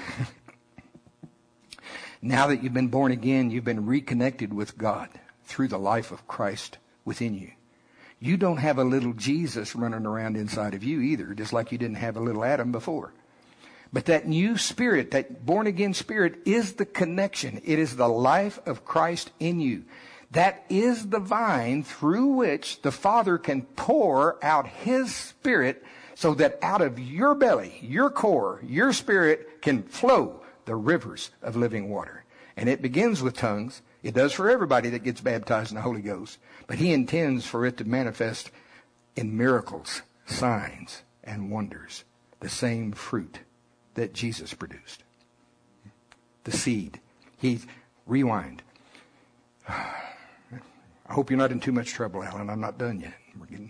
Now that you've been born again, you've been reconnected with God through the life of Christ within you. You don't have a little Jesus running around inside of you either, just like you didn't have a little Adam before. But that new spirit, that born-again spirit, is the connection. It is the life of Christ in you. That is the vine through which the Father can pour out His Spirit so that out of your belly, your core, your spirit can flow the rivers of living water. And it begins with tongues. It does for everybody that gets baptized in the Holy Ghost. But He intends for it to manifest in miracles, signs, and wonders. The same fruit that Jesus produced. The seed. Rewind. I hope you're not in too much trouble, Alan. I'm not done yet.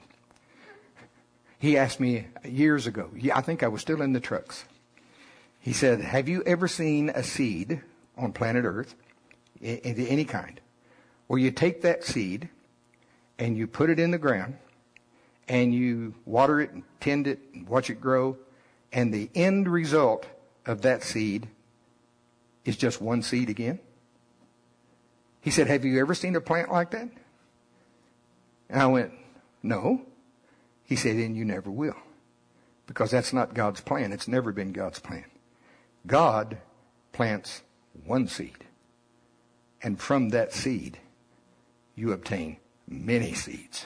He asked me years ago. I think I was still in the trucks. He said, have you ever seen a seed on planet Earth, any kind, where you take that seed and you put it in the ground and you water it and tend it and watch it grow, and the end result of that seed is just one seed again? He said, have you ever seen a plant like that? And I went, no. He said, then you never will. Because that's not God's plan. It's never been God's plan. God plants one seed. And from that seed, you obtain many seeds.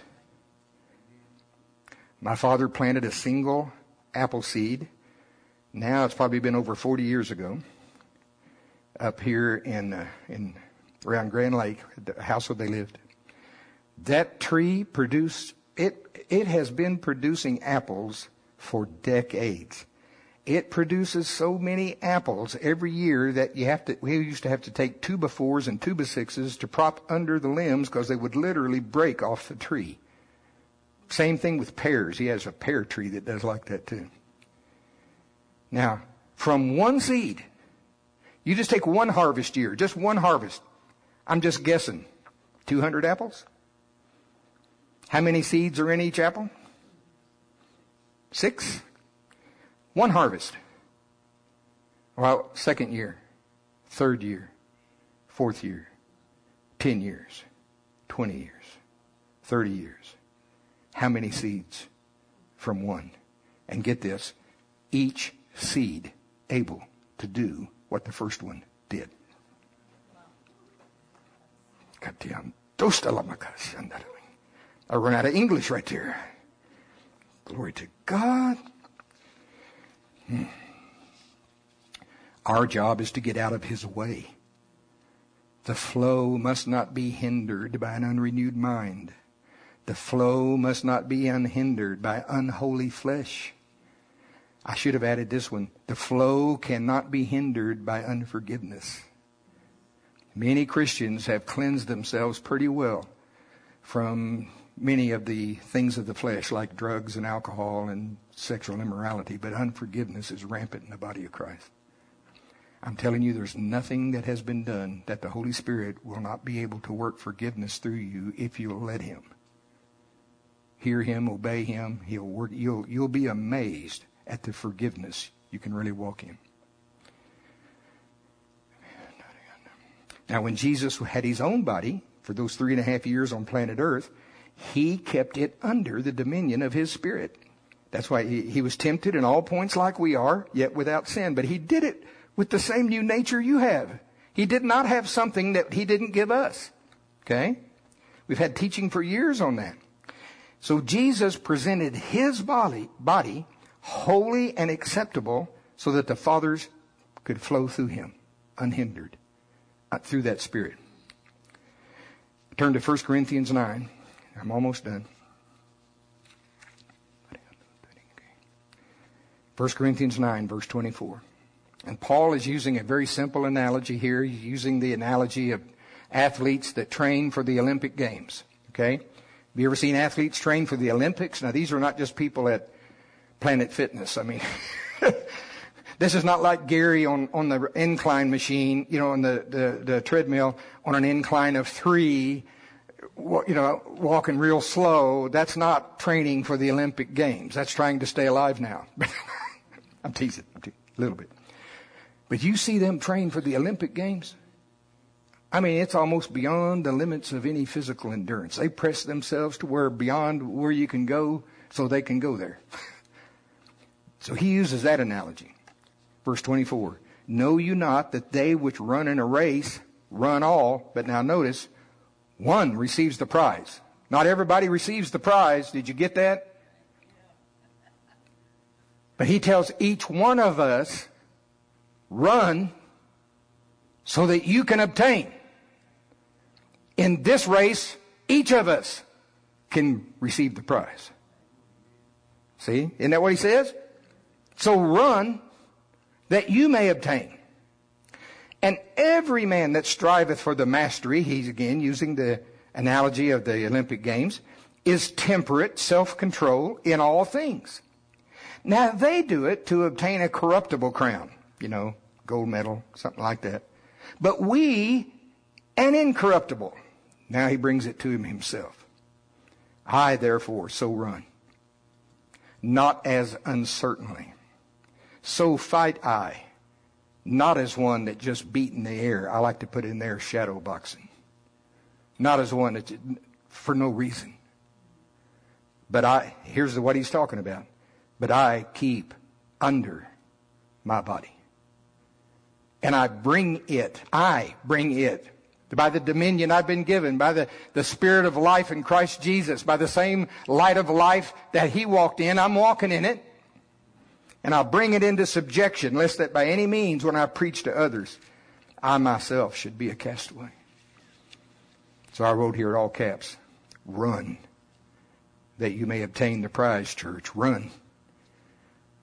My father planted a single apple seed. Now it's probably been over 40 years ago. Up here in around Grand Lake, the house where they lived. That tree produced, it has been producing apples for decades. It produces so many apples every year that we used to have to take 2x4s and 2x6s to prop under the limbs because they would literally break off the tree. Same thing with pears. He has a pear tree that does like that too. Now, from one seed, you just take one harvest year, just one harvest. I'm just guessing, 200 apples? How many seeds are in each apple? 6? One harvest. Well, second year, third year, fourth year, 10 years, 20 years, 30 years. How many seeds from one? And get this, each seed able to do what the first one did. I run out of English right there. Glory to God. Our job is to get out of his way. The flow must not be hindered by an unrenewed mind. The flow must not be unhindered by unholy flesh. I should have added this one. The flow cannot be hindered by unforgiveness. Many Christians have cleansed themselves pretty well from many of the things of the flesh, like drugs and alcohol and sexual immorality, but unforgiveness is rampant in the body of Christ. I'm telling you, there's nothing that has been done that the Holy Spirit will not be able to work forgiveness through you if you'll let him. Hear him, obey him. He'll work. You'll be amazed at the forgiveness you can really walk in. Now, when Jesus had his own body for those 3.5 years on planet Earth, he kept it under the dominion of his Spirit. That's why he was tempted in all points like we are, yet without sin. But he did it with the same new nature you have. He did not have something that he didn't give us. Okay? We've had teaching for years on that. So Jesus presented his body holy and acceptable so that the Father's could flow through him unhindered through that Spirit. Turn to 1 Corinthians 9. I'm almost done. 1 Corinthians 9, verse 24. And Paul is using a very simple analogy here. He's using the analogy of athletes that train for the Olympic Games. Okay? Have you ever seen athletes train for the Olympics? Now, these are not just people at Planet Fitness. I mean, this is not like Gary on the incline machine, on the treadmill on an incline of 3, walking real slow. That's not training for the Olympic Games. That's trying to stay alive now. I'm teasing a little bit. But you see them train for the Olympic Games? I mean, it's almost beyond the limits of any physical endurance. They press themselves to beyond where you can go so they can go there. So he uses that analogy. Verse 24. Know you not that they which run in a race run all, but now notice, one receives the prize. Not everybody receives the prize. Did you get that? But he tells each one of us, run so that you can obtain. In this race, each of us can receive the prize. See? Isn't that what he says? So run that you may obtain. And every man that striveth for the mastery, he's again using the analogy of the Olympic Games, is temperate, self-control in all things. Now they do it to obtain a corruptible crown, gold medal, something like that. But we, an incorruptible. Now he brings it to him himself. I therefore so run, not as uncertainly. So fight I, not as one that just beat in the air. I like to put in there shadow boxing. Not as one that for no reason. But here's what he's talking about. But I keep under my body. And I bring it by the dominion I've been given, by the Spirit of life in Christ Jesus, by the same light of life that he walked in, I'm walking in it. And I'll bring it into subjection, lest that by any means when I preach to others, I myself should be a castaway. So I wrote here in all caps, run, that you may obtain the prize, church. Run.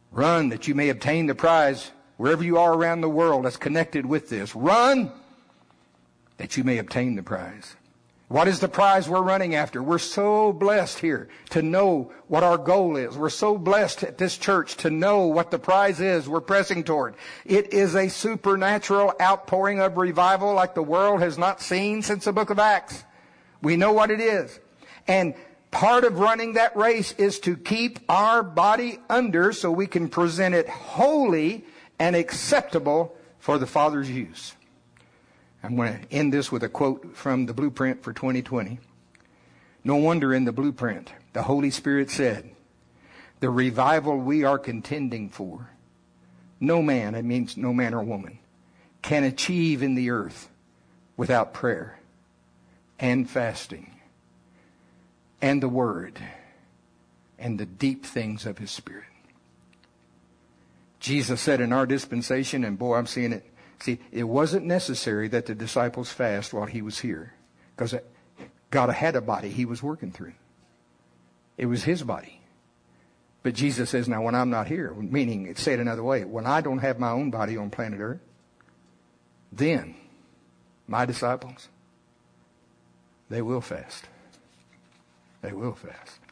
Run that you may obtain the prize wherever you are around the world that's connected with this. Run that you may obtain the prize. What is the prize we're running after? We're so blessed here to know what our goal is. We're so blessed at this church to know what the prize is we're pressing toward. It is a supernatural outpouring of revival like the world has not seen since the book of Acts. We know what it is. And part of running that race is to keep our body under so we can present it holy and acceptable for the Father's use. I'm going to end this with a quote from the blueprint for 2020. No wonder in the blueprint, the Holy Spirit said, the revival we are contending for, no man, it means no man or woman, can achieve in the earth without prayer and fasting and the Word and the deep things of His Spirit. Jesus said in our dispensation, and boy, I'm seeing it. See, it wasn't necessary that the disciples fast while He was here, because God had a body He was working through. It was His body. But Jesus says, now when I'm not here, meaning, it's said another way, when I don't have my own body on planet Earth, then my disciples, they will fast. They will fast.